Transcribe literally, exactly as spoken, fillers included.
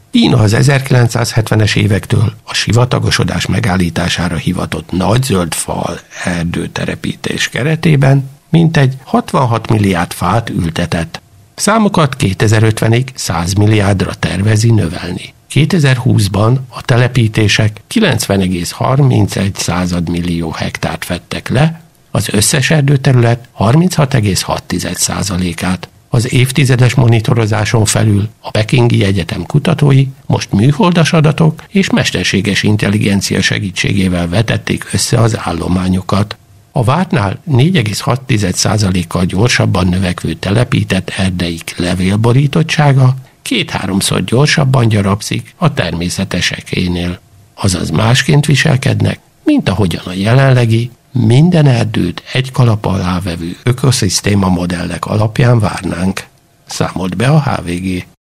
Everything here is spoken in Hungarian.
Kína az ezerkilencszázhetvenes évektől a sivatagosodás megállítására hivatott nagy zöld fal erdőterepítés keretében mintegy hatvanhat milliárd fát ültetett. Számokat kétezer-ötvenig száz milliárdra tervezi növelni. kétezer-húszban a telepítések kilencven egész harmincegy millió hektárt fedtek le, az összes erdőterület harminchat egész hat százalékát. Az évtizedes monitorozáson felül a Pekingi Egyetem kutatói most műholdas adatok és mesterséges intelligencia segítségével vetették össze az állományokat. A vártnál négy egész hat százalékkal gyorsabban növekvő telepített erdeik levélborítottsága két-háromszor gyorsabban gyarapszik a természetesekénél. Azaz másként viselkednek, mint ahogyan a jelenlegi, minden erdőt egy kalap alá vevő ökoszisztéma modellek alapján várnánk. Számolt be a há vé gé.